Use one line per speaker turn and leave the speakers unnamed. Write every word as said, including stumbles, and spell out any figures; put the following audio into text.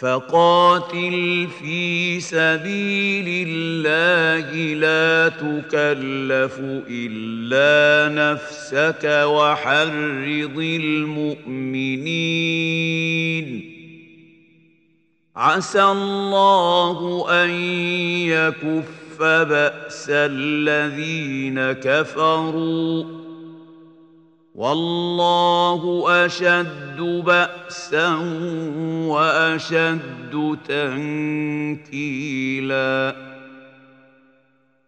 فقاتل في سبيل الله لا تكلف إلا نفسك وحرض المؤمنين عسى الله أن يكف بأس الذين كفروا والله أشد بأسا وأشد تنكيلا